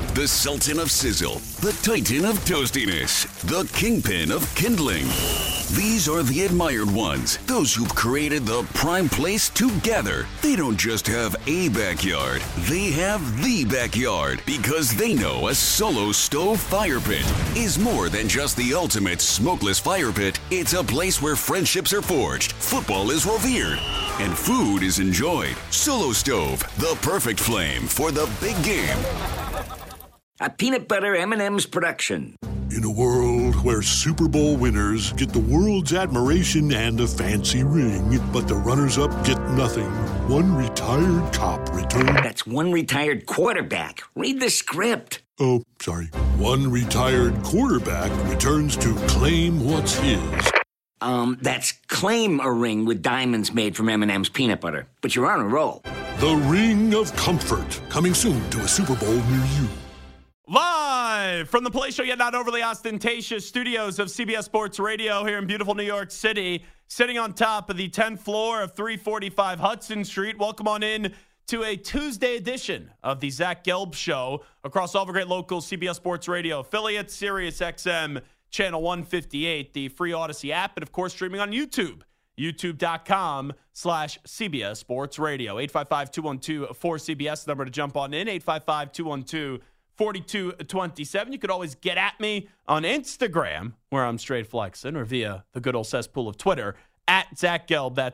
The Sultan of Sizzle, the Titan of Toastiness, the Kingpin of Kindling. These are the admired ones, those who've created the prime place to gather. They don't just have a backyard, they have the backyard, because they know a Solo Stove fire pit is more than just the ultimate smokeless fire pit. It's a place where friendships are forged, football is revered, and food is enjoyed. Solo Stove, the perfect flame for the big game. A peanut butter M&M's production. In a world where Super Bowl winners get the world's admiration and a fancy ring, but the runners-up get nothing, one retired cop returned... That's one retired quarterback. Read the script. Oh, sorry. One retired quarterback returns to claim what's his. That's claim a ring with diamonds made from M&M's peanut butter. But you're on a roll. The Ring of Comfort, coming soon to a Super Bowl near you. Live from the Play Show, yet not overly ostentatious studios of CBS Sports Radio here in beautiful New York City, sitting on top of the 10th floor of 345 Hudson Street. Welcome on in to a Tuesday edition of the Zach Gelb Show across all the great local CBS Sports Radio affiliates, Sirius XM, Channel 158, the free Odyssey app, and of course streaming on YouTube, youtube.com/CBS Sports Radio. 855-212-4CBS, number to jump on in, 855-212-4227. You could always get at me on Instagram, where I'm straight flexing, or via the good old cesspool of Twitter, at Zach Gelb. That's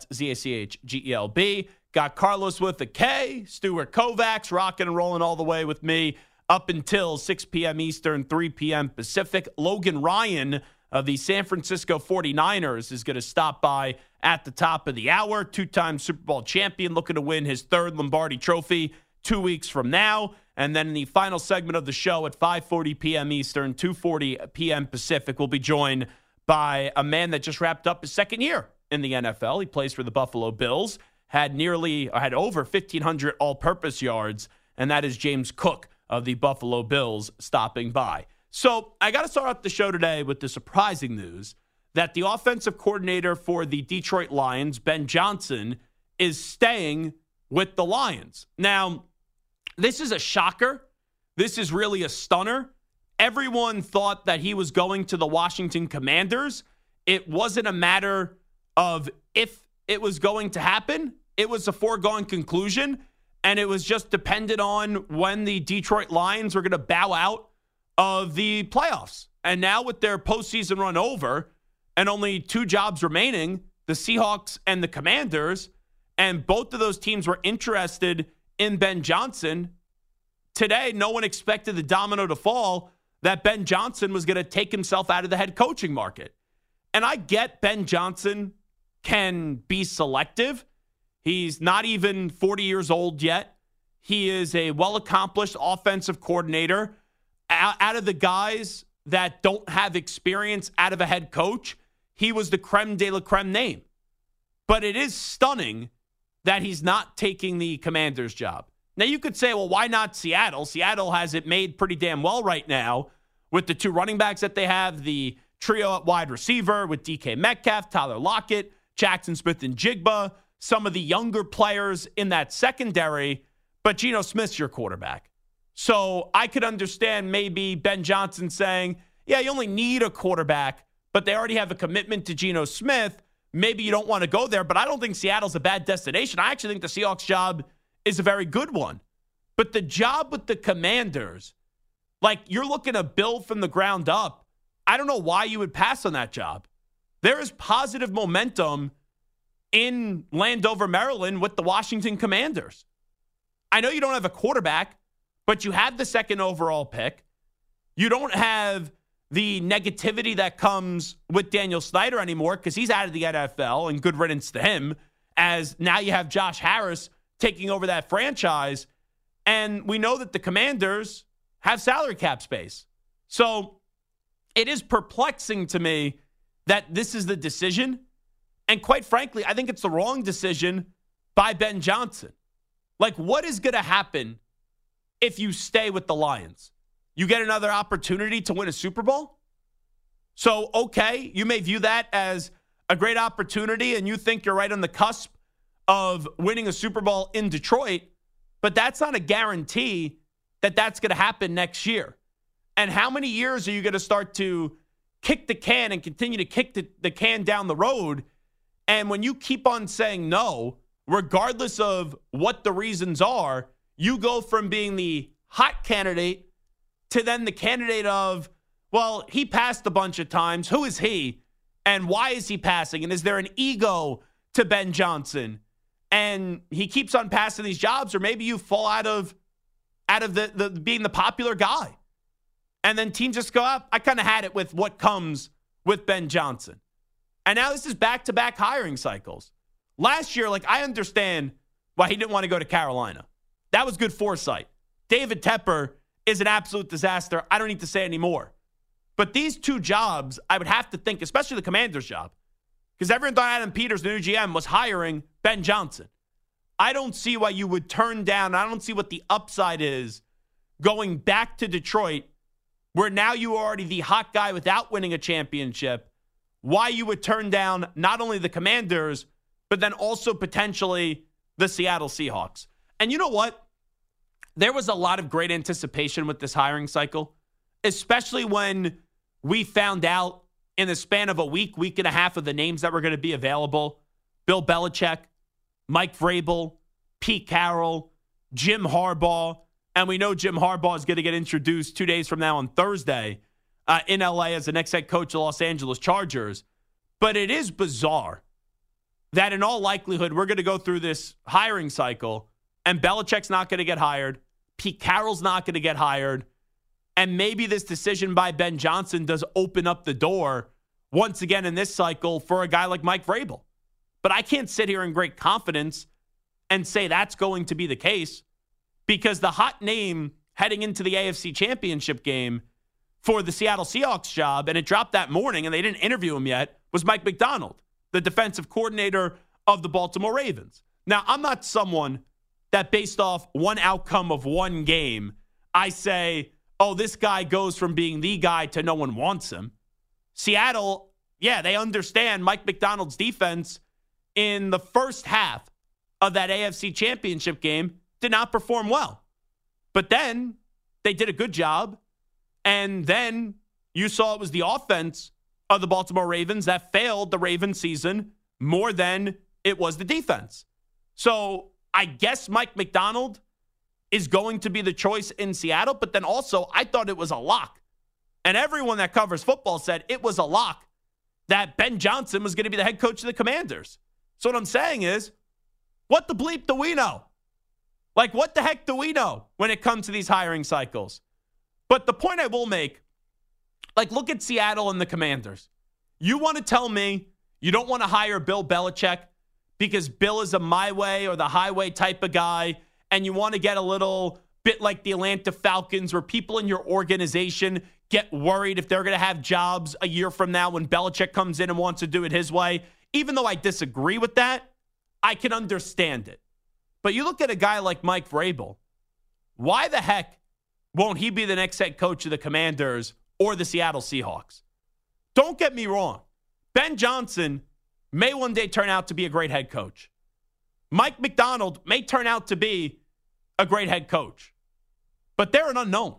ZACHGELB. Got Carlos with a K, Stuart Kovacs, rocking and rolling all the way with me up until 6 p.m. Eastern, 3 p.m. Pacific. Logan Ryan of the San Francisco 49ers is going to stop by at the top of the hour. Two-time Super Bowl champion, looking to win his third Lombardi Trophy 2 weeks from now. And then in the final segment of the show at 5:40 p.m. Eastern, 2:40 p.m. Pacific, we'll be joined by a man that just wrapped up his second year in the NFL. He plays for the Buffalo Bills, had over 1,500 all-purpose yards, and that is James Cook of the Buffalo Bills stopping by. So I got to start off the show today with the surprising news that the offensive coordinator for the Detroit Lions, Ben Johnson, is staying with the Lions. Now, this is a shocker. This is really a stunner. Everyone thought that he was going to the Washington Commanders. It wasn't a matter of if it was going to happen. It was a foregone conclusion, and it was just dependent on when the Detroit Lions were going to bow out of the playoffs. And now with their postseason run over and only two jobs remaining, the Seahawks and the Commanders, and both of those teams were interested in Ben Johnson. Today, no one expected the domino to fall that Ben Johnson was going to take himself out of the head coaching market. And I get Ben Johnson can be selective. He's not even 40 years old yet. He is a well-accomplished offensive coordinator. Out of the guys that don't have experience out of a head coach, he was the creme de la creme name. But it is stunning that he's not taking the Commanders' job. Now, you could say, well, why not Seattle? Seattle has it made pretty damn well right now with the two running backs that they have, the trio at wide receiver with DK Metcalf, Tyler Lockett, Jackson Smith and Jigba, some of the younger players in that secondary, but Geno Smith's your quarterback. So I could understand maybe Ben Johnson saying, yeah, you only need a quarterback, but they already have a commitment to Geno Smith. Maybe you don't want to go there, but I don't think Seattle's a bad destination. I actually think the Seahawks job is a very good one. But the job with the Commanders, like you're looking to build from the ground up, I don't know why you would pass on that job. There is positive momentum in Landover, Maryland with the Washington Commanders. I know you don't have a quarterback, but you have the second overall pick. You don't have the negativity that comes with Daniel Snyder anymore because he's out of the NFL, and good riddance to him, as now you have Josh Harris taking over that franchise. And we know that the Commanders have salary cap space. So it is perplexing to me that this is the decision. And quite frankly, I think it's the wrong decision by Ben Johnson. Like, what is going to happen if you stay with the Lions? You get another opportunity to win a Super Bowl? So, okay, you may view that as a great opportunity and you think you're right on the cusp of winning a Super Bowl in Detroit, but that's not a guarantee that that's going to happen next year? And how many years are you going to start to kick the can and continue to kick the can down the road? And when you keep on saying no, regardless of what the reasons are, you go from being the hot candidate to then the candidate of, well, he passed a bunch of times. Who is he? And why is he passing? And is there an ego to Ben Johnson? And he keeps on passing these jobs, or maybe you fall out of the being the popular guy. And then teams just go up. I kind of had it with what comes with Ben Johnson. And now this is back-to-back hiring cycles. Last year, I understand why he didn't want to go to Carolina. That was good foresight. David Tepper is an absolute disaster. I don't need to say anymore. But these two jobs, I would have to think, especially the Commander's job, because everyone thought Adam Peters, the new GM, was hiring Ben Johnson. I don't see why you would turn down. I don't see what the upside is going back to Detroit, where now you are already the hot guy without winning a championship. Why you would turn down not only the Commanders, but then also potentially the Seattle Seahawks. And you know what? There was a lot of great anticipation with this hiring cycle, especially when we found out in the span of a week and a half of the names that were going to be available. Bill Belichick, Mike Vrabel, Pete Carroll, Jim Harbaugh. And we know Jim Harbaugh is going to get introduced 2 days from now on Thursday in LA as the next head coach of the Los Angeles Chargers. But it is bizarre that in all likelihood, we're going to go through this hiring cycle and Belichick's not going to get hired. Pete Carroll's not going to get hired. And maybe this decision by Ben Johnson does open up the door once again in this cycle for a guy like Mike Vrabel. But I can't sit here in great confidence and say that's going to be the case, because the hot name heading into the AFC Championship game for the Seattle Seahawks job, and it dropped that morning and they didn't interview him yet, was Mike Macdonald, the defensive coordinator of the Baltimore Ravens. Now, I'm not someone that based off one outcome of one game, I say, oh, this guy goes from being the guy to no one wants him. Seattle, yeah, they understand Mike Macdonald's defense in the first half of that AFC Championship game did not perform well. But then they did a good job. And then you saw it was the offense of the Baltimore Ravens that failed the Ravens season more than it was the defense. So I guess Mike Macdonald is going to be the choice in Seattle. But then also, I thought it was a lock. And everyone that covers football said it was a lock that Ben Johnson was going to be the head coach of the Commanders. So what I'm saying is, what the bleep do we know? What the heck do we know when it comes to these hiring cycles? But the point I will make, look at Seattle and the Commanders. You want to tell me you don't want to hire Bill Belichick because Bill is a my way or the highway type of guy, and you want to get a little bit like the Atlanta Falcons, where people in your organization get worried if they're going to have jobs a year from now when Belichick comes in and wants to do it his way. Even though I disagree with that, I can understand it. But you look at a guy like Mike Vrabel. Why the heck won't he be the next head coach of the Commanders or the Seattle Seahawks? Don't get me wrong. Ben Johnson may one day turn out to be a great head coach. Mike Macdonald may turn out to be a great head coach. But they're an unknown.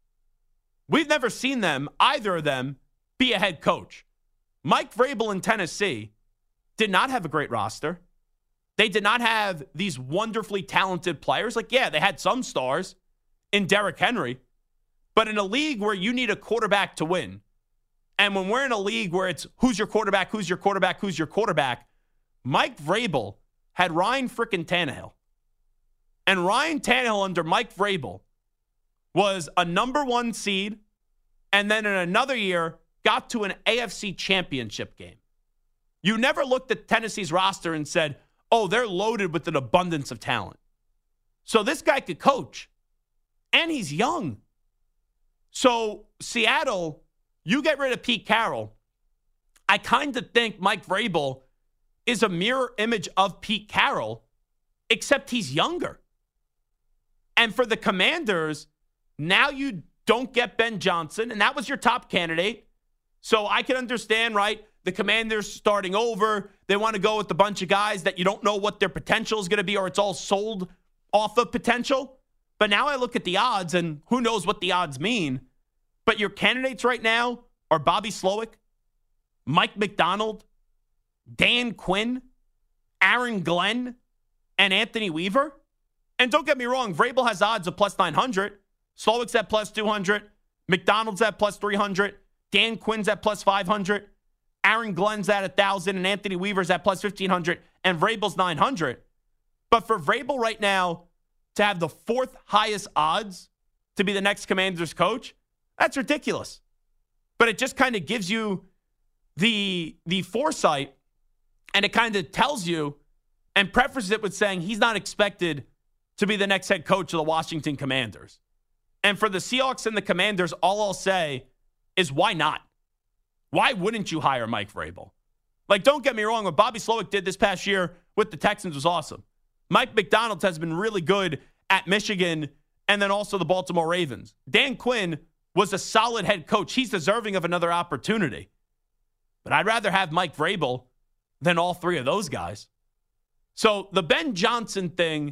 We've never seen them, either of them, be a head coach. Mike Vrabel in Tennessee did not have a great roster. They did not have these wonderfully talented players. Yeah, they had some stars in Derrick Henry. But in a league where you need a quarterback to win, and when we're in a league where it's who's your quarterback, who's your quarterback, who's your quarterback, Mike Vrabel had Ryan frickin' Tannehill. And Ryan Tannehill under Mike Vrabel was a number one seed, and then in another year got to an AFC Championship game. You never looked at Tennessee's roster and said, oh, they're loaded with an abundance of talent. So this guy could coach, and he's young. So Seattle, you get rid of Pete Carroll. I kind of think Mike Vrabel is a mirror image of Pete Carroll, except he's younger. And for the Commanders, now you don't get Ben Johnson, and that was your top candidate. So I can understand, right? The Commanders starting over. They want to go with a bunch of guys that you don't know what their potential is going to be, or it's all sold off of potential. But now I look at the odds, and who knows what the odds mean. But your candidates right now are Bobby Slowick, Mike McDonald, Dan Quinn, Aaron Glenn, and Anthony Weaver. And don't get me wrong, Vrabel has odds of plus 900. Slowick's at plus 200. McDonald's at plus 300. Dan Quinn's at plus 500. Aaron Glenn's at 1,000. And Anthony Weaver's at plus 1,500. And Vrabel's 900. But for Vrabel right now to have the fourth highest odds to be the next Commanders coach, that's ridiculous. But it just kind of gives you the foresight, and it kind of tells you and prefaces it with saying he's not expected to be the next head coach of the Washington Commanders. And for the Seahawks and the Commanders, all I'll say is why not? Why wouldn't you hire Mike Vrabel? Like, don't get me wrong, what Bobby Slowick did this past year with the Texans was awesome. Mike McDonald has been really good at Michigan and then also the Baltimore Ravens. Dan Quinn was a solid head coach. He's deserving of another opportunity. But I'd rather have Mike Vrabel than all three of those guys. So the Ben Johnson thing,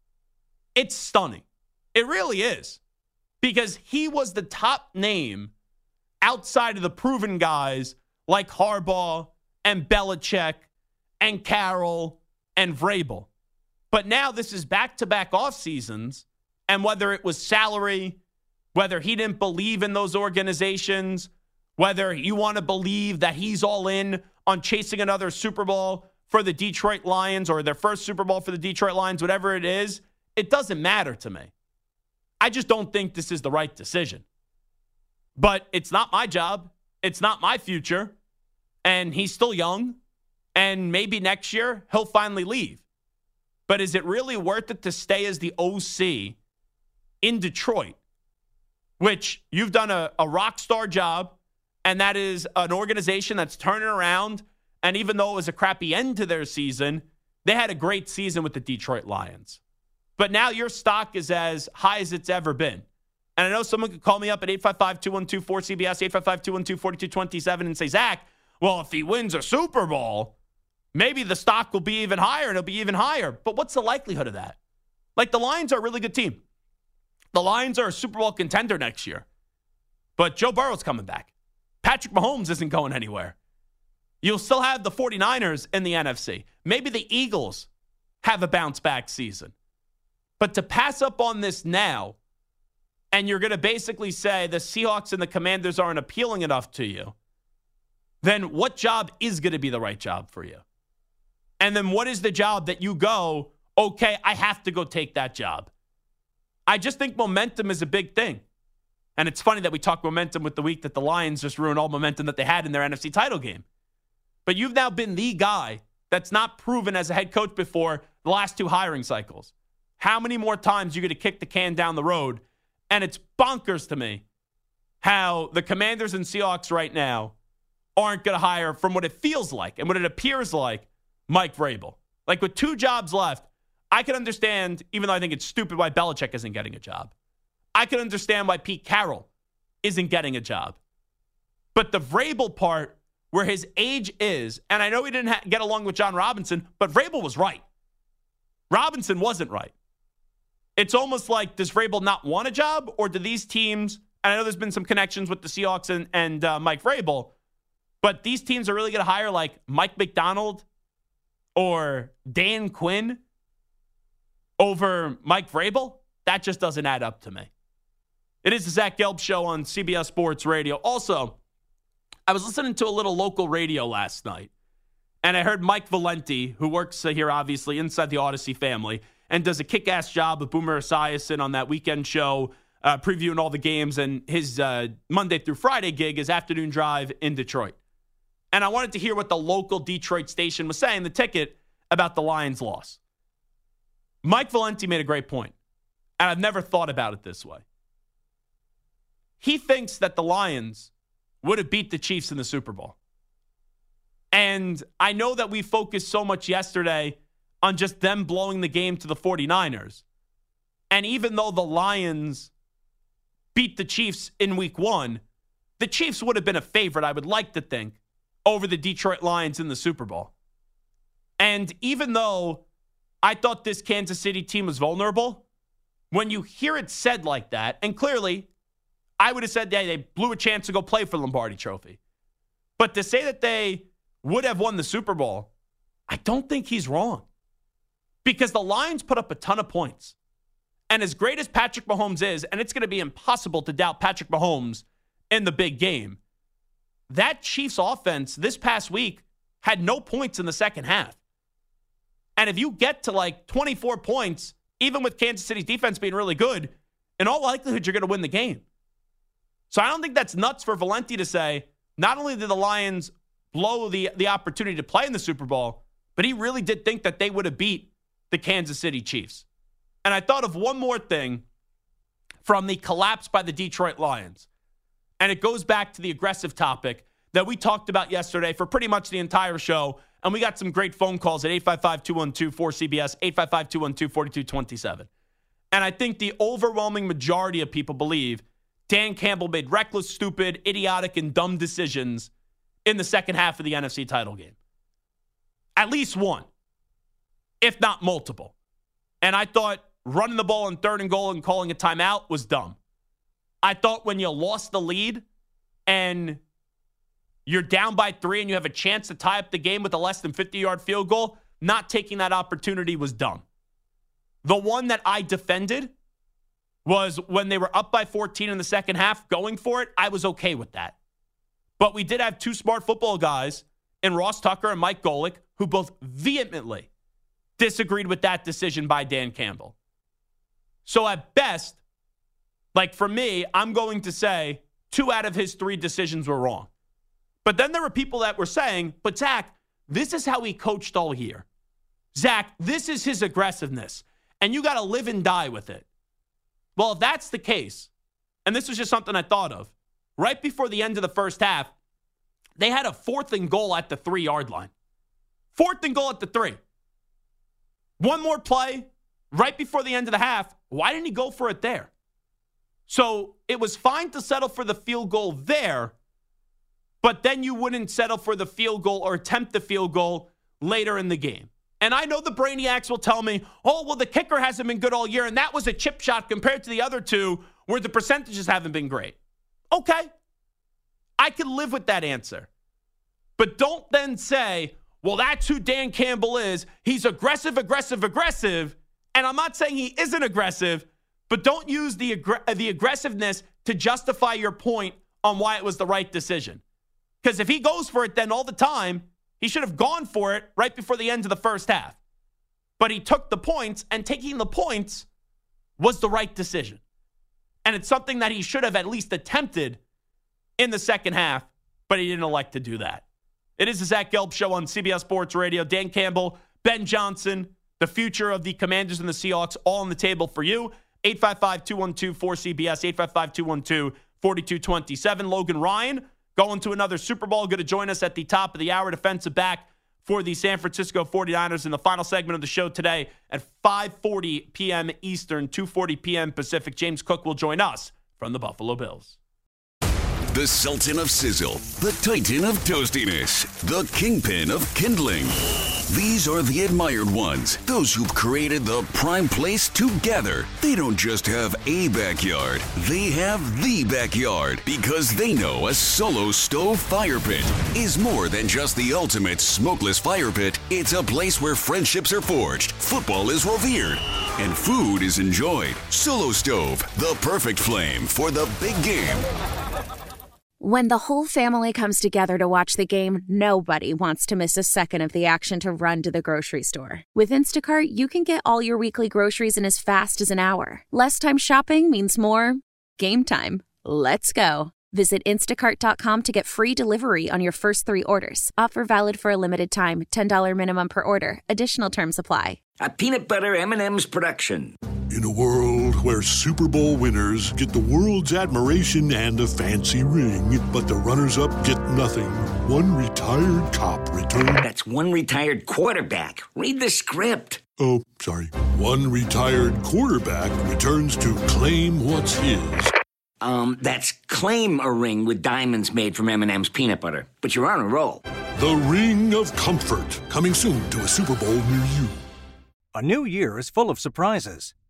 it's stunning. It really is. Because he was the top name outside of the proven guys like Harbaugh and Belichick and Carroll and Vrabel. But now this is back-to-back off seasons, and whether it was salary, whether he didn't believe in those organizations, whether you want to believe that he's all in on chasing another Super Bowl for the Detroit Lions or their first Super Bowl for the Detroit Lions, whatever it is, it doesn't matter to me. I just don't think this is the right decision. But it's not my job. It's not my future. And he's still young. And maybe next year he'll finally leave. But is it really worth it to stay as the OC in Detroit, which you've done a rock star job, and that is an organization that's turning around, and even though it was a crappy end to their season, they had a great season with the Detroit Lions. But now your stock is as high as it's ever been. And I know someone could call me up at 855-212-4CBS, 855-212-4227 and say, Zach, well, if he wins a Super Bowl, maybe the stock will be even higher and it'll be even higher. But what's the likelihood of that? Like, the Lions are a really good team. The Lions are a Super Bowl contender next year. But Joe Burrow's coming back. Patrick Mahomes isn't going anywhere. You'll still have the 49ers in the NFC. Maybe the Eagles have a bounce-back season. But to pass up on this now, and you're going to basically say the Seahawks and the Commanders aren't appealing enough to you, then what job is going to be the right job for you? And then what is the job that you go, okay, I have to go take that job? I just think momentum is a big thing. And it's funny that we talk momentum with the week that the Lions just ruined all momentum that they had in their NFC title game. But you've now been the guy that's not proven as a head coach before the last two hiring cycles. How many more times are you going to kick the can down the road? And it's bonkers to me how the Commanders and Seahawks right now aren't going to hire, from what it feels like and what it appears like, Mike Vrabel. Like, with two jobs left, I can understand, even though I think it's stupid, why Belichick isn't getting a job. I can understand why Pete Carroll isn't getting a job. But the Vrabel part, where his age is, and I know he didn't get along with John Robinson, but Vrabel was right. Robinson wasn't right. It's almost like, does Vrabel not want a job, or do these teams, and I know there's been some connections with the Seahawks and Mike Vrabel, but these teams are really going to hire like Mike McDonald or Dan Quinn over Mike Vrabel? That just doesn't add up to me. It is the Zach Gelb Show on CBS Sports Radio. Also, I was listening to a little local radio last night, and I heard Mike Valenti, who works here, obviously, inside the Odyssey family, and does a kick-ass job with Boomer Esiason on that weekend show, previewing all the games, and his Monday through Friday gig is Afternoon Drive in Detroit. And I wanted to hear what the local Detroit station was saying, the ticket, about the Lions' loss. Mike Valenti made a great point, and I've never thought about it this way. He thinks that the Lions would have beat the Chiefs in the Super Bowl. And I know that we focused so much yesterday on just them blowing the game to the 49ers. And even though the Lions beat the Chiefs in week 1, the Chiefs would have been a favorite, I would like to think, over the Detroit Lions in the Super Bowl. And even though I thought this Kansas City team was vulnerable, when you hear it said like that, and clearly, I would have said they blew a chance to go play for the Lombardi Trophy. But to say that they would have won the Super Bowl, I don't think he's wrong. Because the Lions put up a ton of points. And as great as Patrick Mahomes is, and it's going to be impossible to doubt Patrick Mahomes in the big game, that Chiefs offense this past week had no points in the second half. And if you get to like 24 points, even with Kansas City's defense being really good, in all likelihood, you're going to win the game. So I don't think that's nuts for Valenti to say, not only did the Lions blow the opportunity to play in the Super Bowl, but he really did think that they would have beat the Kansas City Chiefs. And I thought of one more thing from the collapse by the Detroit Lions. And it goes back to the aggressive topic that we talked about yesterday for pretty much the entire show. And we got some great phone calls at 855-212-4CBS, 855-212-4227. And I think the overwhelming majority of people believe Dan Campbell made reckless, stupid, idiotic, and dumb decisions in the second half of the NFC title game. At least one, if not multiple. And I thought running the ball on 3rd and goal and calling a timeout was dumb. I thought when you lost the lead and you're down by 3 and you have a chance to tie up the game with a less than 50-yard field goal, not taking that opportunity was dumb. The one that I defended was when they were up by 14 in the second half, going for it. I was okay with that. But we did have two smart football guys in Ross Tucker and Mike Golick who both vehemently disagreed with that decision by Dan Campbell. So at best, like for me, I'm going to say 2 out of his 3 decisions were wrong. But then there were people that were saying, but Zach, this is how he coached all year. Zach, this is his aggressiveness. And you got to live and die with it. Well, if that's the case, and this was just something I thought of, right before the end of the first half, they had a 4th and goal at the 3-yard line. 4th and goal at the 3. One more play right before the end of the half. Why didn't he go for it there? So it was fine to settle for the field goal there, but then you wouldn't settle for the field goal or attempt the field goal later in the game. And I know the brainiacs will tell me, oh, well, the kicker hasn't been good all year, and that was a chip shot compared to the other 2 where the percentages haven't been great. Okay. I can live with that answer. But don't then say, well, that's who Dan Campbell is. He's aggressive, aggressive, aggressive. And I'm not saying he isn't aggressive, but don't use the aggressiveness to justify your point on why it was the right decision. Because if he goes for it then all the time, he should have gone for it right before the end of the first half. But he took the points, and taking the points was the right decision. And it's something that he should have at least attempted in the second half, but he didn't elect to do that. It is the Zach Gelb Show on CBS Sports Radio. Dan Campbell, Ben Johnson, the future of the Commanders and the Seahawks, all on the table for you. 855-212-4CBS, 855-212-4227. Logan Ryan, going to another Super Bowl, going to join us at the top of the hour, defensive back for the San Francisco 49ers in the final segment of the show today at 5:40 p.m. Eastern, 2:40 p.m. Pacific. James Cook will join us from the Buffalo Bills. The Sultan of Sizzle, the Titan of Toastiness, the Kingpin of Kindling. These are the admired ones, those who've created the prime place together. They don't just have a backyard, they have the backyard, because they know a Solo Stove fire pit is more than just the ultimate smokeless fire pit. It's a place where friendships are forged, football is revered, and food is enjoyed. Solo Stove, the perfect flame for the big game. When the whole family comes together to watch the game, nobody wants to miss a second of the action to run to the grocery store. With Instacart, you can get all your weekly groceries in as fast as an hour. Less time shopping means more game time. Let's go. Visit instacart.com to get free delivery on your first 3 orders. Offer valid for a limited time. $10 minimum per order. Additional terms apply. A peanut butter M&M's production. In a world where Super Bowl winners get the world's admiration and a fancy ring, but the runners-up get nothing, one retired cop returned... That's one retired quarterback. Read the script. Oh, sorry. One retired quarterback returns to claim what's his. That's claim a ring with diamonds made from M&M's peanut butter. But you're on a roll. The Ring of Comfort, coming soon to a Super Bowl near you. A new year is full of surprises.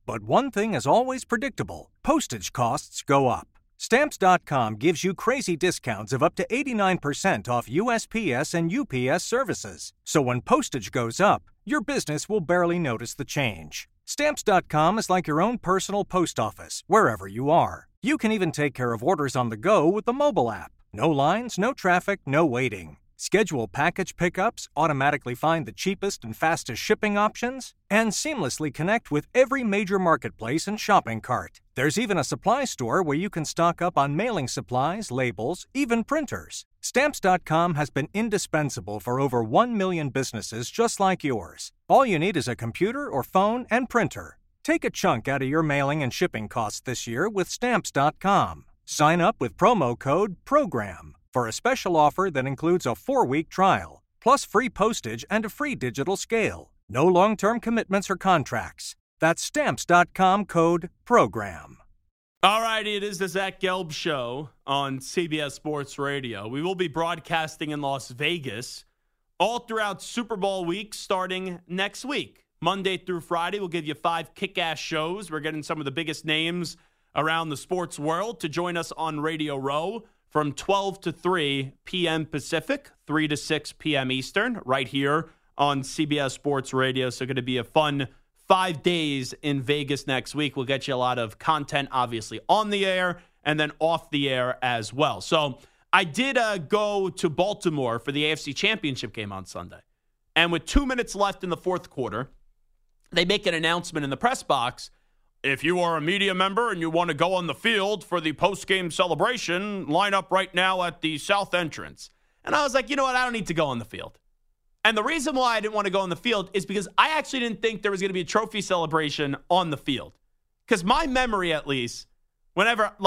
But one thing is always predictable. Postage costs go up. Stamps.com gives you crazy discounts of up to 89% off USPS and UPS services. So when postage goes up, your business will barely notice the change. Stamps.com is like your own personal post office, wherever you are. You can even take care of orders on the go with the mobile app. No lines, no traffic, no waiting. Schedule package pickups, automatically find the cheapest and fastest shipping options, and seamlessly connect with every major marketplace and shopping cart. There's even a supply store where you can stock up on mailing supplies, labels, even printers. Stamps.com has been indispensable for over 1 million businesses just like yours. All you need is a computer or phone and printer. Take a chunk out of your mailing and shipping costs this year with Stamps.com. Sign up with promo code PROGRAM for a special offer that includes a 4-week trial, plus free postage and a free digital scale. No long-term commitments or contracts. That's Stamps.com code PROGRAM. All righty, it is the Zach Gelb Show on CBS Sports Radio. We will be broadcasting in Las Vegas all throughout Super Bowl week starting next week. Monday through Friday, we'll give you 5 kick-ass shows. We're getting some of the biggest names around the sports world to join us on Radio Row from 12 to 3 p.m. Pacific, 3 to 6 p.m. Eastern, right here on CBS Sports Radio. So going to be a fun 5 days in Vegas next week. We'll get you a lot of content, obviously, on the air and then off the air as well. So I did go to Baltimore for the AFC Championship game on Sunday. And with 2 minutes left in the fourth quarter, they make an announcement in the press box. If you are a media member and you want to go on the field for the post-game celebration, line up right now at the south entrance. And I was like, you know what? I don't need to go on the field. And the reason why I didn't want to go on the field is because I actually didn't think there was going to be a trophy celebration on the field. Because my memory, at least, when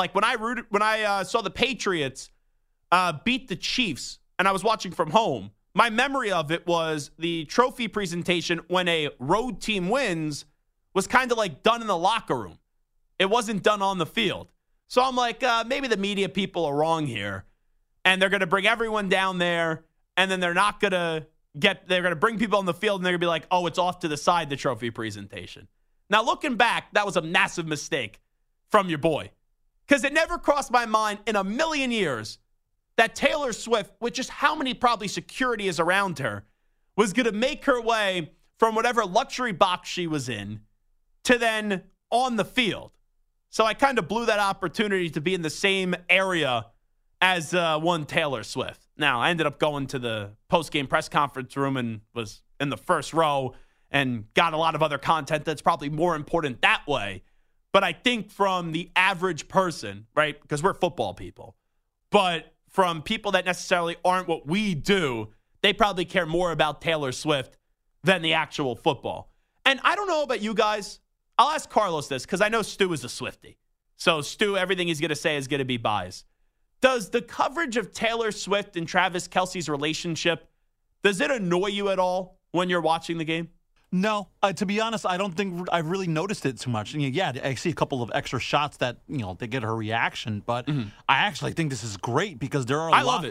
I saw the Patriots beat the Chiefs and I was watching from home, my memory of it was the trophy presentation when a road team wins was kind of like done in the locker room. It wasn't done on the field. So I'm like, maybe the media people are wrong here. And they're going to bring everyone down there. And then they're going to bring people on the field and they're going to be like, oh, it's off to the side, the trophy presentation. Now, looking back, that was a massive mistake from your boy. Because it never crossed my mind in a million years that Taylor Swift, with just how many probably security is around her, was going to make her way from whatever luxury box she was in to then on the field. So I kind of blew that opportunity to be in the same area as one Taylor Swift. Now, I ended up going to the post-game press conference room and was in the first row and got a lot of other content that's probably more important that way. But I think from the average person, right, because we're football people, but from people that necessarily aren't what we do, they probably care more about Taylor Swift than the actual football. And I don't know about you guys. I'll ask Carlos this because I know Stu is a Swiftie. So Stu, everything he's going to say is going to be biased. Does the coverage of Taylor Swift and Travis Kelce's relationship, does it annoy you at all when you're watching the game? No, to be honest, I don't think I've really noticed it too much. Yeah, I see a couple of extra shots that, they get her reaction, but I actually think this is great because there are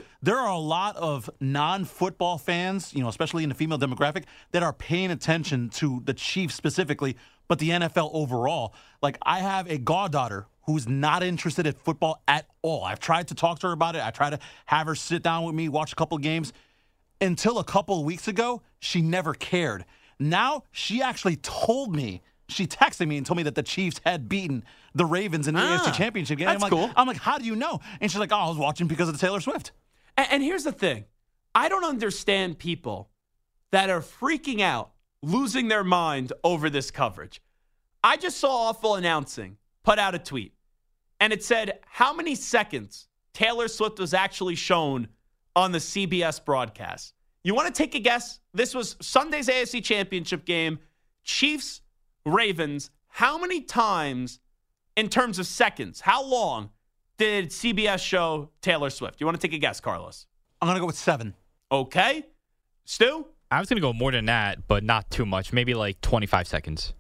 a lot of non-football fans, especially in the female demographic, that are paying attention to the Chiefs specifically, but the NFL overall. Like, I have a goddaughter who's not interested in football at all. I've tried to talk to her about it. I tried to have her sit down with me, watch a couple of games. Until a couple of weeks ago, she never cared. Now, she actually told me, she texted me and told me that the Chiefs had beaten the Ravens in the AFC Championship game. That's cool. I'm like, how do you know? And she's like, I was watching because of Taylor Swift. And here's the thing. I don't understand people that are freaking out, losing their mind over this coverage. I just saw Awful Announcing put out a tweet, and it said how many seconds Taylor Swift was actually shown on the CBS broadcast. You want to take a guess? This was Sunday's AFC Championship game, Chiefs, Ravens. How many times, in terms of seconds, how long did CBS show Taylor Swift? You want to take a guess, Carlos? I'm going to go with 7. Okay. Stu? I was going to go more than that, but not too much. Maybe like 25 seconds.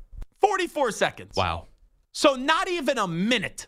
44 seconds. Wow. So not even a minute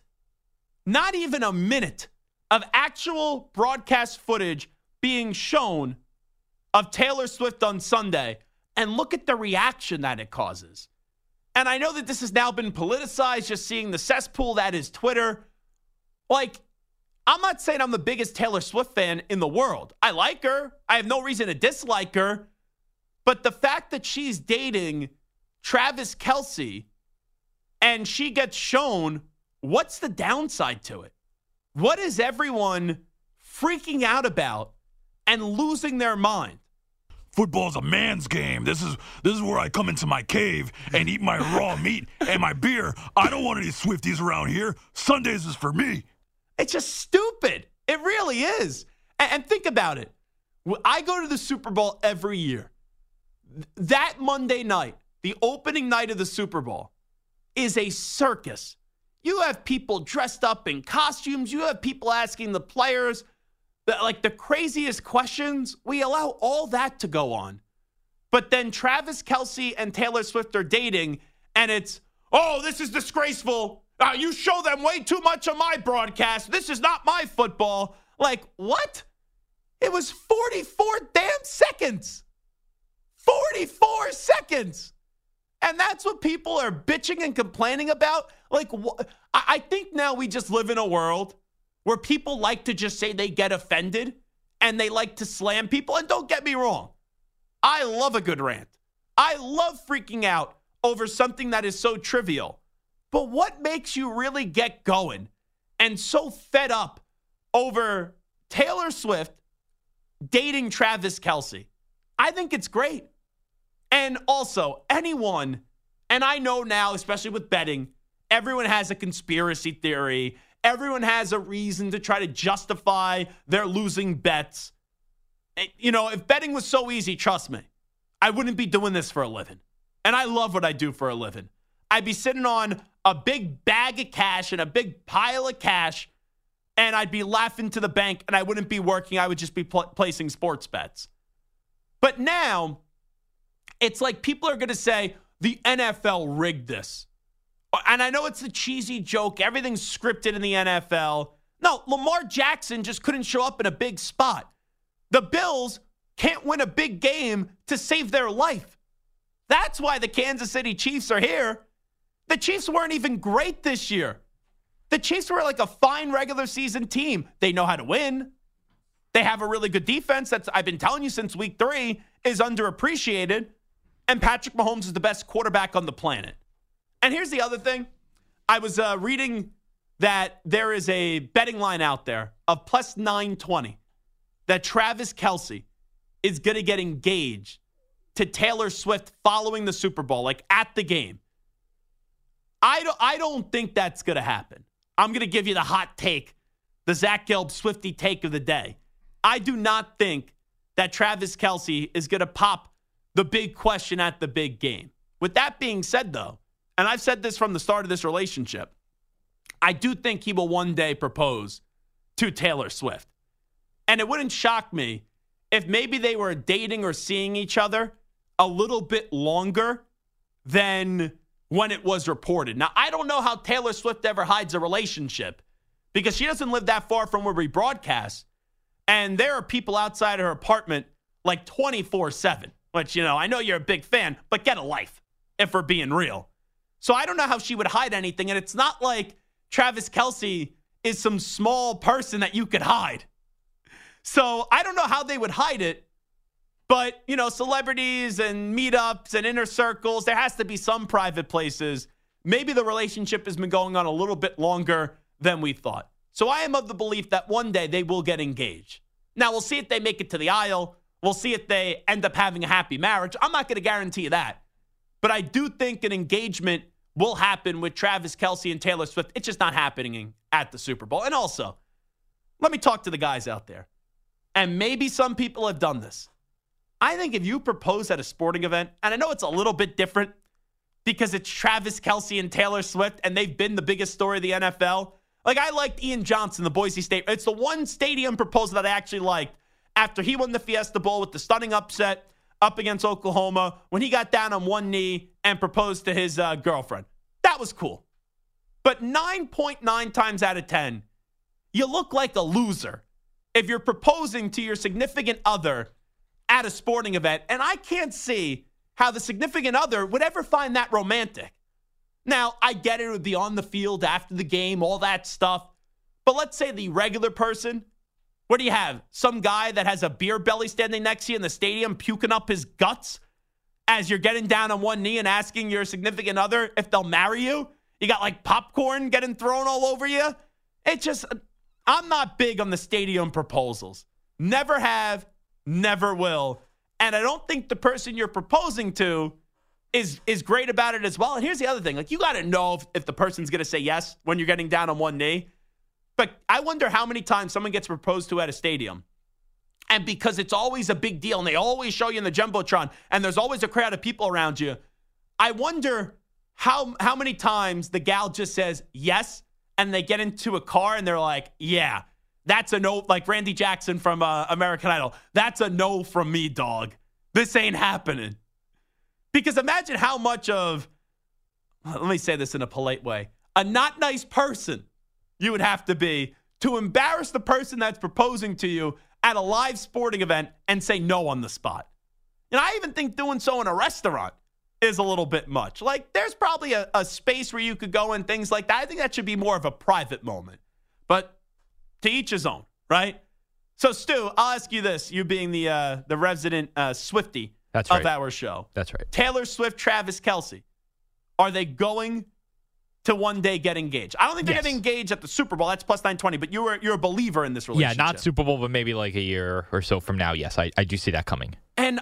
of actual broadcast footage being shown of Taylor Swift on Sunday. And look at the reaction that it causes. And I know that this has now been politicized, just seeing the cesspool that is Twitter. Like, I'm not saying I'm the biggest Taylor Swift fan in the world. I like her. I have no reason to dislike her. But the fact that she's dating Travis Kelce and she gets shown, what's the downside to it? What is everyone freaking out about and losing their mind? Football's a man's game. This is where I come into my cave and eat my raw meat and my beer. I don't want any Swifties around here. Sundays is for me. It's just stupid. It really is. And think about it. I go to the Super Bowl every year. That Monday night, the opening night of the Super Bowl, is a circus. You have people dressed up in costumes. You have people asking the players the craziest questions. We allow all that to go on. But then Travis Kelce and Taylor Swift are dating, and it's, oh, this is disgraceful. You show them way too much on my broadcast. This is not my football. Like, what? It was 44 damn seconds. 44 seconds. And that's what people are bitching and complaining about? Like, I think now we just live in a world where people like to just say they get offended and they like to slam people. And don't get me wrong, I love a good rant. I love freaking out over something that is so trivial. But what makes you really get going and so fed up over Taylor Swift dating Travis Kelce? I think it's great. And also, anyone, and I know now, especially with betting, everyone has a conspiracy theory. Everyone has a reason to try to justify their losing bets. You know, if betting was so easy, trust me, I wouldn't be doing this for a living. And I love what I do for a living. I'd be sitting on a big bag of cash and a big pile of cash, and I'd be laughing to the bank, and I wouldn't be working. I would just be placing sports bets. But now, it's like people are going to say, the NFL rigged this. And I know it's a cheesy joke. Everything's scripted in the NFL. No, Lamar Jackson just couldn't show up in a big spot. The Bills can't win a big game to save their life. That's why the Kansas City Chiefs are here. The Chiefs weren't even great this year. The Chiefs were like a fine regular season team. They know how to win. They have a really good defense that's, I've been telling you since week 3, is underappreciated. And Patrick Mahomes is the best quarterback on the planet. And here's the other thing. I was reading that there is a betting line out there of plus 920 that Travis Kelce is going to get engaged to Taylor Swift following the Super Bowl, like at the game. I don't think that's going to happen. I'm going to give you the hot take, the Zach Gelb Swiftie take of the day. I do not think that Travis Kelce is going to pop the big question at the big game. With that being said, though, and I've said this from the start of this relationship, I do think he will one day propose to Taylor Swift. And it wouldn't shock me if maybe they were dating or seeing each other a little bit longer than when it was reported. Now, I don't know how Taylor Swift ever hides a relationship because she doesn't live that far from where we broadcast. And there are people outside her apartment like 24/7, which, you know, I know you're a big fan, but get a life if we're being real. So I don't know how she would hide anything. And it's not like Travis Kelce is some small person that you could hide. So I don't know how they would hide it. But, you know, celebrities and meetups and inner circles, there has to be some private places. Maybe the relationship has been going on a little bit longer than we thought. So I am of the belief that one day they will get engaged. Now, we'll see if they make it to the aisle. We'll see if they end up having a happy marriage. I'm not going to guarantee you that. But I do think an engagement will happen with Travis Kelce and Taylor Swift. It's just not happening at the Super Bowl. And also, let me talk to the guys out there. And maybe some people have done this. I think if you propose at a sporting event, and I know it's a little bit different because it's Travis Kelce and Taylor Swift, and they've been the biggest story of the NFL. Like, I liked Ian Johnson, the Boise State. It's the one stadium proposal that I actually liked after he won the Fiesta Bowl with the stunning upset up against Oklahoma when he got down on one knee and proposed to his girlfriend. That was cool. But 9.9 times out of 10, you look like a loser if you're proposing to your significant other at a sporting event. And I can't see how the significant other would ever find that romantic. Now, I get it would be on the field after the game, all that stuff. But let's say the regular person, what do you have? Some guy that has a beer belly standing next to you in the stadium puking up his guts as you're getting down on one knee and asking your significant other if they'll marry you? You got like popcorn getting thrown all over you? I'm not big on the stadium proposals. Never have, never will. And I don't think the person you're proposing to is great about it as well. And here's the other thing. Like, you got to know if the person's going to say yes when you're getting down on one knee. But I wonder how many times someone gets proposed to at a stadium. And because it's always a big deal and they always show you in the Jumbotron and there's always a crowd of people around you, I wonder how many times the gal just says yes and they get into a car and they're like, yeah, that's a no, like Randy Jackson from American Idol. That's a no from me, dog. This ain't happening. Because imagine how much of, let me say this in a polite way, a not nice person you would have to be to embarrass the person that's proposing to you at a live sporting event and say no on the spot. And I even think doing so in a restaurant is a little bit much. Like, there's probably a space where you could go and things like that. I think that should be more of a private moment. But to each his own, right? So, Stu, I'll ask you this, you being the resident Swiftie of our show. That's right. Taylor Swift, Travis Kelce, are they going to one day get engaged? I don't think they're getting engaged at the Super Bowl. That's plus 920, but you're a believer in this relationship. Yeah, not Super Bowl, but maybe like a year or so from now. Yes, I do see that coming. And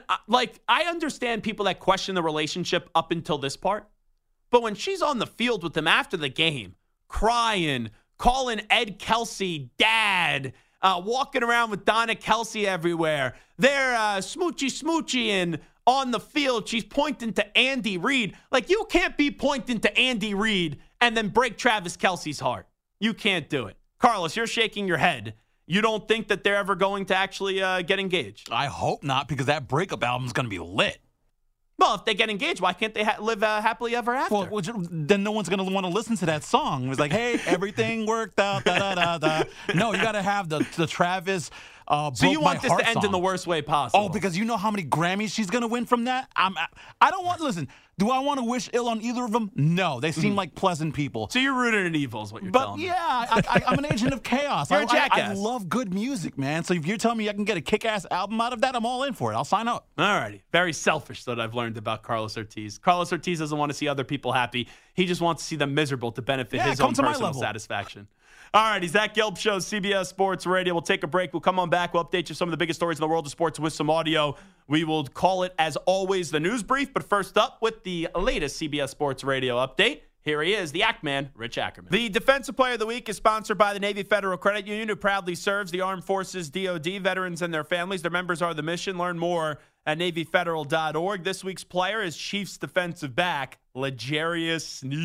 I understand people that question the relationship up until this part, but when she's on the field with them after the game, crying, calling Ed Kelce dad, walking around with Donna Kelce everywhere, they're smoochy and on the field, she's pointing to Andy Reid. Like, you can't be pointing to Andy Reid and then break Travis Kelce's heart. You can't do it. Carlos, you're shaking your head. You don't think that they're ever going to actually get engaged? I hope not, because that breakup album's going to be lit. Well, if they get engaged, why can't they live happily ever after? Well, then no one's going to want to listen to that song. It was like, hey, everything worked out, da-da-da-da. No, you got to have the Travis so you want this to end in the worst way possible? Oh, because you know how many Grammys she's going to win from that? I don't want, listen, do I want to wish ill on either of them? No, they seem like pleasant people. So you're rooting in evil is what you're telling me. But yeah, I'm an agent of chaos. You're a jackass. I love good music, man. So if you're telling me I can get a kick-ass album out of that, I'm all in for it. I'll sign up. All righty. Very selfish that I've learned about Carlos Ortiz. Carlos Ortiz doesn't want to see other people happy. He just wants to see them miserable to benefit his own personal satisfaction. All righty, Zach Gelb Show, CBS Sports Radio. We'll take a break. We'll come on back. We'll update you some of the biggest stories in the world of sports with some audio. We will call it, as always, the news brief. But first up, with the latest CBS Sports Radio update, here he is, the Act Man, Rich Ackerman. The Defensive Player of the Week is sponsored by the Navy Federal Credit Union, who proudly serves the Armed Forces, DoD, veterans, and their families. Their members are the mission. Learn more at NavyFederal.org. This week's player is Chiefs defensive back, L'Jarius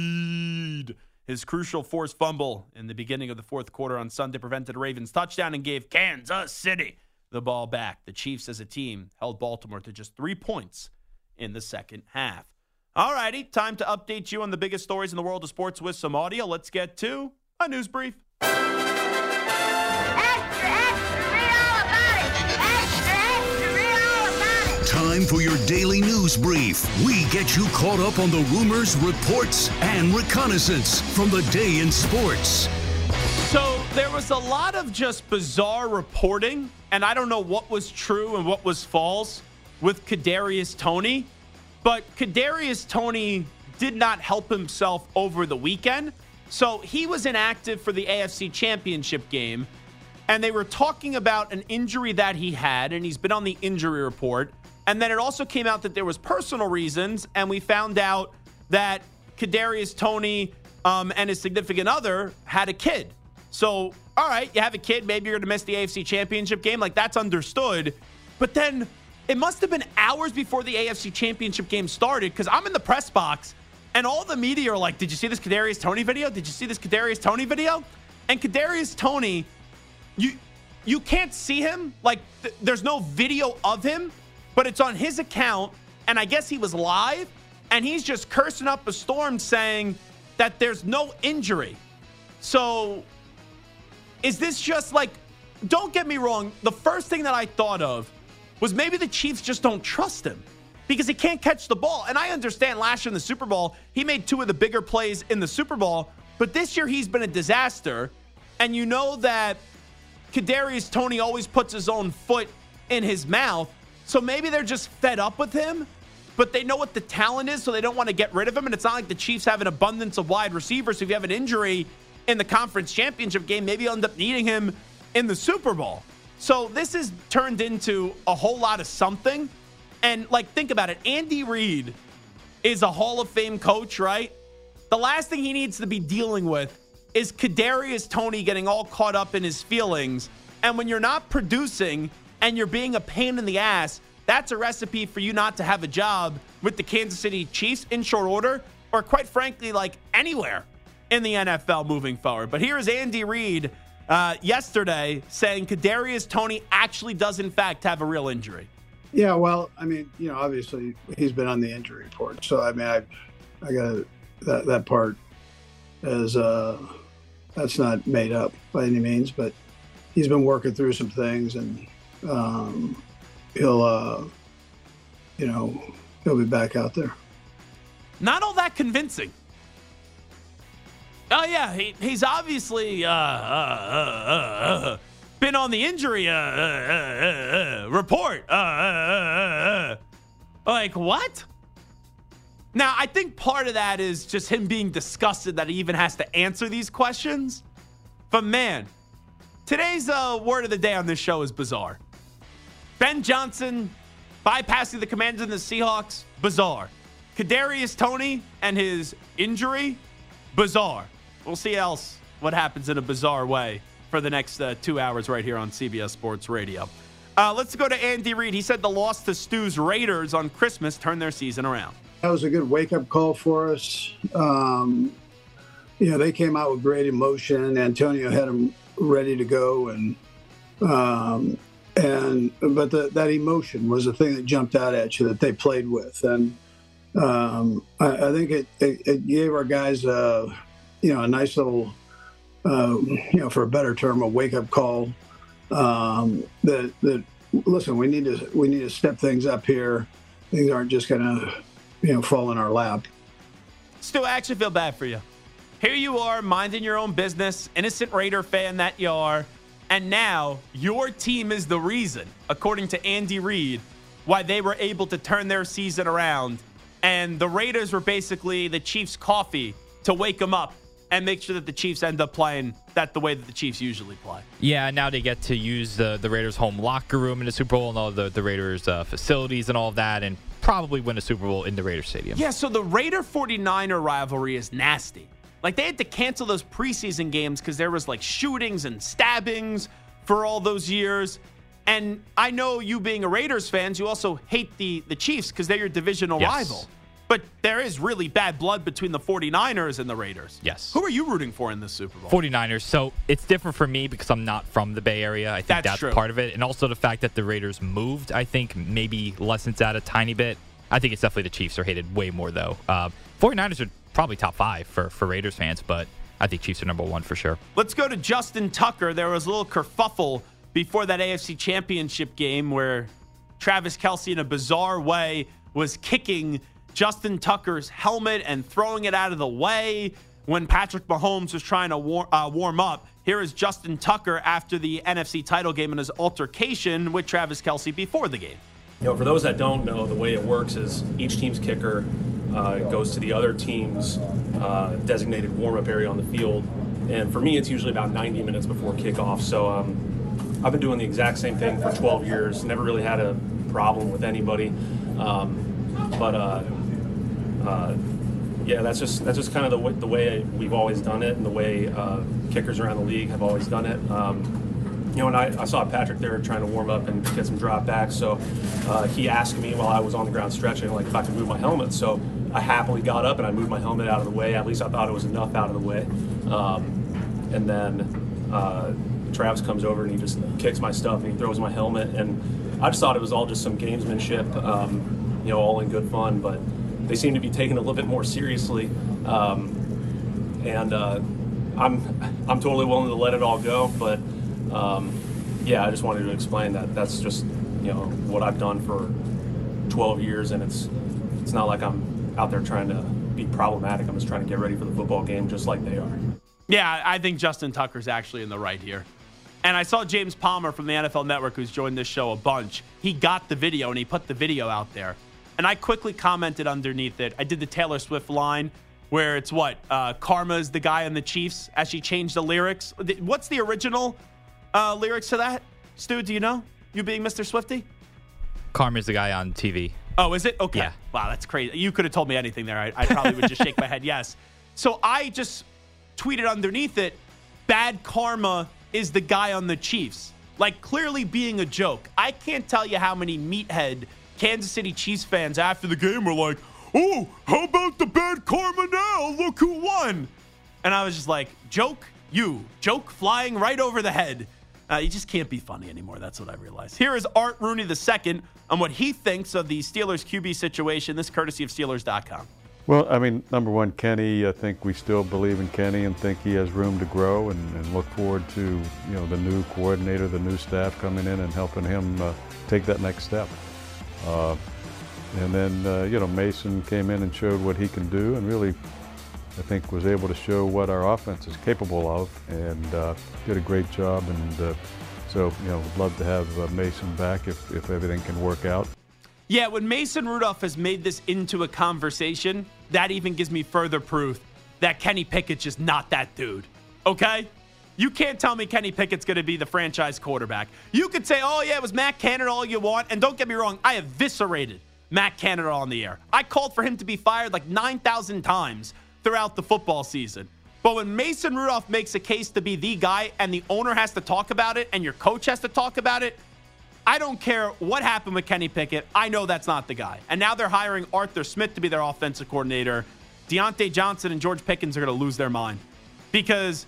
Sneed. His crucial forced fumble in the beginning of the fourth quarter on Sunday prevented a Ravens touchdown and gave Kansas City the ball back. The Chiefs, as a team, held Baltimore to just 3 points in the second half. All righty, time to update you on the biggest stories in the world of sports with some audio. Let's get to a news brief. Time for your daily news brief. We get you caught up on the rumors, reports, and reconnaissance from the day in sports. So there was a lot of just bizarre reporting, and I don't know what was true and what was false with Kadarius Toney, but Kadarius Toney did not help himself over the weekend. So he was inactive for the AFC Championship game, and they were talking about an injury that he had, and he's been on the injury report. And then it also came out that there was personal reasons, and we found out that Kadarius Toney and his significant other had a kid. So, all right, you have a kid, maybe you're going to miss the AFC Championship game. Like, that's understood. But then it must have been hours before the AFC Championship game started, because I'm in the press box, and all the media are like, did you see this Kadarius Toney video? Did you see this Kadarius Toney video? And Kadarius Toney, you can't see him. Like, there's no video of him. But it's on his account, and I guess he was live, and he's just cursing up a storm saying that there's no injury. So is this just like, don't get me wrong, the first thing that I thought of was maybe the Chiefs just don't trust him. because he can't catch the ball. And I understand last year in the Super Bowl, he made 2 of the bigger plays in the Super Bowl, but this year he's been a disaster. And you know that Kadarius Toney always puts his own foot in his mouth, so maybe they're just fed up with him, but they know what the talent is, so they don't want to get rid of him. And it's not like the Chiefs have an abundance of wide receivers. So if you have an injury in the conference championship game, maybe you'll end up needing him in the Super Bowl. So this has turned into a whole lot of something. And, think about it. Andy Reid is a Hall of Fame coach, right? The last thing he needs to be dealing with is Kadarius Toney getting all caught up in his feelings. And when you're not producing and you're being a pain in the ass, that's a recipe for you not to have a job with the Kansas City Chiefs in short order, or quite frankly, anywhere in the NFL moving forward. But here is Andy Reid yesterday saying Kadarius Toney actually does, in fact, have a real injury. Yeah, well, obviously he's been on the injury report. So, I got that part as that's not made up by any means, but he's been working through some things, and he'll be back out there. Not all that convincing. Oh, yeah, he's obviously been on the injury report. What? Now, I think part of that is just him being disgusted that he even has to answer these questions. But, man, today's word of the day on this show is bizarre. Ben Johnson bypassing the Commanders and the Seahawks, bizarre. Kadarius Toney and his injury, bizarre. We'll see what happens in a bizarre way for the next 2 hours right here on CBS Sports Radio. Let's go to Andy Reid. He said the loss to Stu's Raiders on Christmas turned their season around. That was a good wake-up call for us. They came out with great emotion. Antonio had them ready to go, but that emotion was the thing that jumped out at you that they played with, and I think it gave our guys a nice little, for a better term, a wake-up call. That listen, we need to step things up here. Things aren't just gonna fall in our lap. Stu, I actually feel bad for you. Here you are, minding your own business, innocent Raider fan that you are, and now your team is the reason, according to Andy Reid, why they were able to turn their season around. And the Raiders were basically the Chiefs' coffee to wake them up and make sure that the Chiefs end up playing the way that the Chiefs usually play. Yeah, now they get to use the Raiders' home locker room in the Super Bowl and all the Raiders' facilities and all of that, and probably win a Super Bowl in the Raiders Stadium. Yeah, so the Raider-49er rivalry is nasty. They had to cancel those preseason games because there was shootings and stabbings for all those years. And I know you being a Raiders fan, you also hate the Chiefs because they're your divisional rival. But there is really bad blood between the 49ers and the Raiders. Yes. Who are you rooting for in this Super Bowl? 49ers. So it's different for me because I'm not from the Bay Area. I think that's part of it. And also the fact that the Raiders moved, I think, maybe lessens that a tiny bit. I think it's definitely the Chiefs are hated way more, though. 49ers are probably top 5 for Raiders fans, but I think Chiefs are number 1 for sure. Let's go to Justin Tucker. There was a little kerfuffle before that AFC Championship game where Travis Kelce, in a bizarre way, was kicking Justin Tucker's helmet and throwing it out of the way when Patrick Mahomes was trying to warm up. Here is Justin Tucker after the NFC title game in his altercation with Travis Kelce before the game. For those that don't know, the way it works is each team's kicker goes to the other team's designated warm-up area on the field. And for me, it's usually about 90 minutes before kickoff. So I've been doing the exact same thing for 12 years. Never really had a problem with anybody. Yeah, that's just kind of the way we've always done it, and the way kickers around the league have always done it. And I saw Patrick there trying to warm up and get some drop back, so he asked me while I was on the ground stretching, if I could move my helmet. So I happily got up and I moved my helmet out of the way. At least I thought it was enough out of the way. And then Travis comes over and he just kicks my stuff and he throws my helmet. And I just thought it was all just some gamesmanship, all in good fun, but they seem to be taken a little bit more seriously. I'm totally willing to let it all go, but I just wanted to explain that that's just what I've done for 12 years, and it's not like I'm out there trying to be problematic. I'm just trying to get ready for the football game just like they are. Yeah, I think Justin Tucker's actually in the right here. And I saw James Palmer from the NFL Network, who's joined this show a bunch. He got the video, and he put the video out there. And I quickly commented underneath it. I did the Taylor Swift line where it's Karma's the guy on the Chiefs as she changed the lyrics. What's the original lyrics to that? Stu, do you know? You being Mr. Swiftie? Karma's the guy on TV. Oh, is it? Okay. Yeah. Wow, that's crazy. You could have told me anything there. I probably would just shake my head yes. So I just tweeted underneath it, bad karma is the guy on the Chiefs. Like, clearly being a joke. I can't tell you how many meathead Kansas City Chiefs fans after the game were like, oh, how about the bad karma now? Look who won. And I was just like, joke flying right over the head. You just can't be funny anymore. That's what I realized. Here is Art Rooney II on what he thinks of the Steelers QB situation. This courtesy of Steelers.com. Well, I mean, number one, Kenny, I think we still believe in Kenny and think he has room to grow and look forward to, the new coordinator, the new staff coming in and helping him take that next step. And then, Mason came in and showed what he can do and really, I think, was able to show what our offense is capable of and did a great job. And so, would love to have Mason back if everything can work out. Yeah, when Mason Rudolph has made this into a conversation, that even gives me further proof that Kenny Pickett's just not that dude, okay? You can't tell me Kenny Pickett's going to be the franchise quarterback. You could say, oh, yeah, it was Matt Canada all you want, and don't get me wrong, I eviscerated Matt Canada on the air. I called for him to be fired like 9,000 times throughout the football season. But when Mason Rudolph makes a case to be the guy and the owner has to talk about it and your coach has to talk about it, I don't care what happened with Kenny Pickett. I know that's not the guy. And now they're hiring Arthur Smith to be their offensive coordinator. Deontay Johnson and George Pickens are going to lose their mind. Because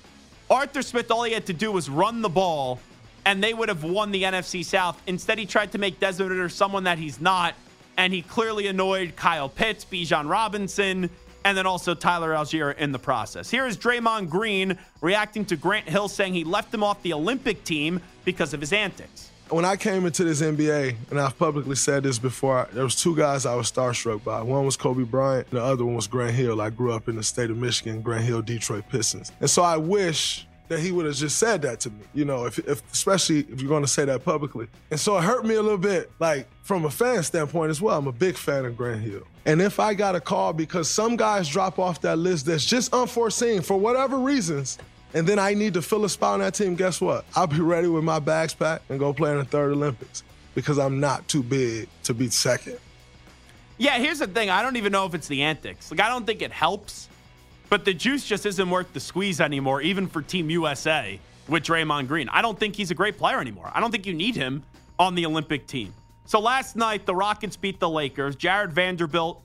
Arthur Smith, all he had to do was run the ball, and they would have won the NFC South. Instead, he tried to make Desmond Ridder someone that he's not, and he clearly annoyed Kyle Pitts, Bijan Robinson, and then also Tyler Algier in the process. Here is Draymond Green reacting to Grant Hill saying he left him off the Olympic team because of his antics. When I came into this NBA, and I've publicly said this before, there was two guys I was starstruck by. One was Kobe Bryant, and the other one was Grant Hill. I grew up in the state of Michigan, Grant Hill, Detroit Pistons. And so I wish that he would have just said that to me, especially if you're going to say that publicly. And so it hurt me a little bit, like from a fan standpoint as well. I'm a big fan of Grant Hill. And if I got a call because some guys drop off that list that's just unforeseen for whatever reasons, and then I need to fill a spot on that team, guess what? I'll be ready with my bags packed and go play in the third Olympics because I'm not too big to be second. Yeah, here's the thing. I don't even know if it's the antics. I don't think it helps, but the juice just isn't worth the squeeze anymore, even for Team USA with Draymond Green. I don't think he's a great player anymore. I don't think you need him on the Olympic team. So last night, the Rockets beat the Lakers. Jared Vanderbilt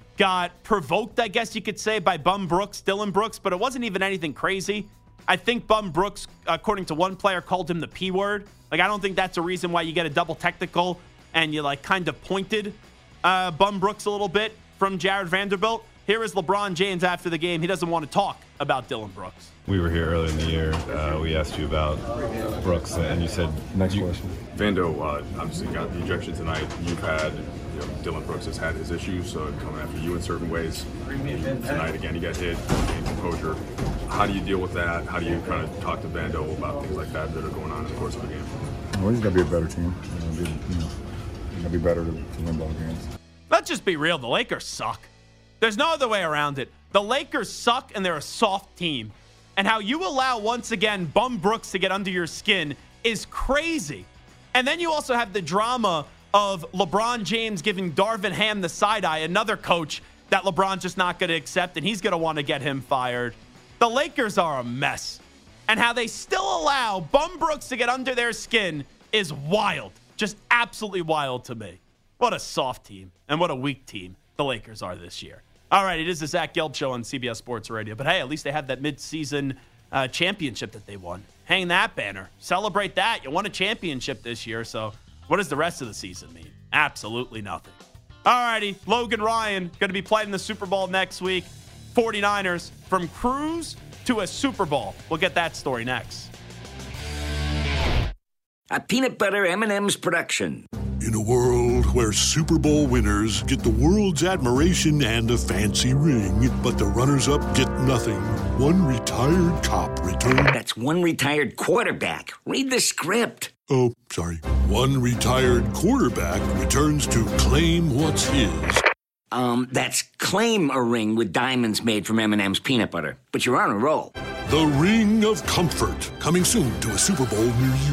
got provoked, I guess you could say, by Bum Brooks, Dylan Brooks, but it wasn't even anything crazy. I think Bum Brooks, according to one player, called him the P word. I don't think that's a reason why you get a double technical and you kind of pointed Bum Brooks a little bit from Jared Vanderbilt. Here is LeBron James after the game. He doesn't want to talk about Dylan Brooks. We were here earlier in the year. We asked you about Brooks, and you said... Next question. Vando obviously got the ejection tonight. You've had... Dylan Brooks has had his issues, so coming after you in certain ways. Tonight, again, he got hit, gained composure. How do you deal with that? How do you kind of talk to Vando about things like that are going on in the course of the game? Well, he's got to be a better team. Got to be better to win ball games. Let's just be real. The Lakers suck. There's no other way around it. The Lakers suck, and they're a soft team. And how you allow, once again, Bum Brooks to get under your skin is crazy. And then you also have the drama of LeBron James giving Darvin Ham the side eye, another coach that LeBron's just not going to accept, and he's going to want to get him fired. The Lakers are a mess. And how they still allow Bum Brooks to get under their skin is wild. Just absolutely wild to me. What a soft team and what a weak team the Lakers are this year. All right, it is the Zach Gelb Show on CBS Sports Radio. But, hey, at least they have that midseason championship that they won. Hang that banner. Celebrate that. You won a championship this year, so what does the rest of the season mean? Absolutely nothing. All righty, Logan Ryan going to be playing in the Super Bowl next week. 49ers from cruise to a Super Bowl. We'll get that story next. A peanut butter M&M's production. In a world where Super Bowl winners get the world's admiration and a fancy ring, but the runners-up get nothing. One retired cop returned... That's one retired quarterback. Read the script. Oh, sorry. One retired quarterback returns to claim what's his. That's claim a ring with diamonds made from M&M's peanut butter. But you're on a roll. The Ring of Comfort, coming soon to a Super Bowl near you.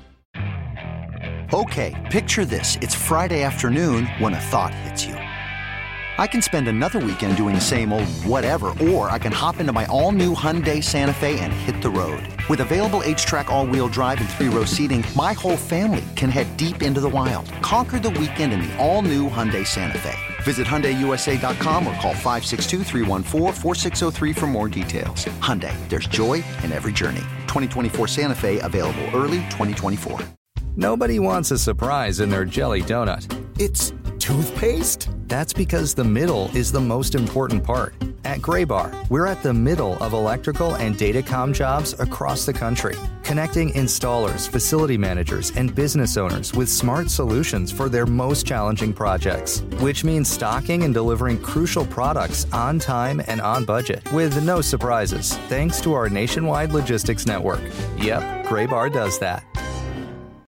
Okay, picture this. It's Friday afternoon when a thought hits you. I can spend another weekend doing the same old whatever, or I can hop into my all-new Hyundai Santa Fe and hit the road. With available H-Track all-wheel drive and 3-row seating, my whole family can head deep into the wild. Conquer the weekend in the all-new Hyundai Santa Fe. Visit HyundaiUSA.com or call 562-314-4603 for more details. Hyundai, there's joy in every journey. 2024 Santa Fe, available early 2024. Nobody wants a surprise in their jelly donut. It's toothpaste? That's because the middle is the most important part. At Graybar, we're at the middle of electrical and datacom jobs across the country, connecting installers, facility managers, and business owners with smart solutions for their most challenging projects, which means stocking and delivering crucial products on time and on budget with no surprises, thanks to our nationwide logistics network. Yep, Graybar does that.